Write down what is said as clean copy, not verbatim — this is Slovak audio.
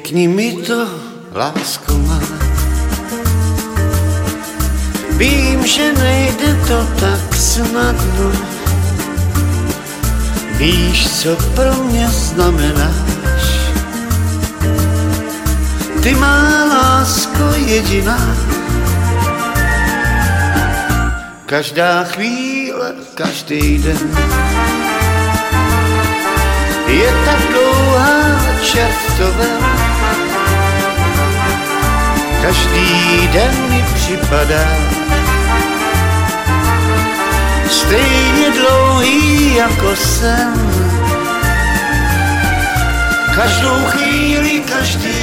Řekni mi to, lásko má. Vím, že nejde to tak snadno. Víš, co pro mě znamenáš. Ty má lásko jediná. Každá chvíle, každý den je tak dlouhá, čertové. Každý den mi připadá stejně dlouhý jako sen. Každou chvíli, každý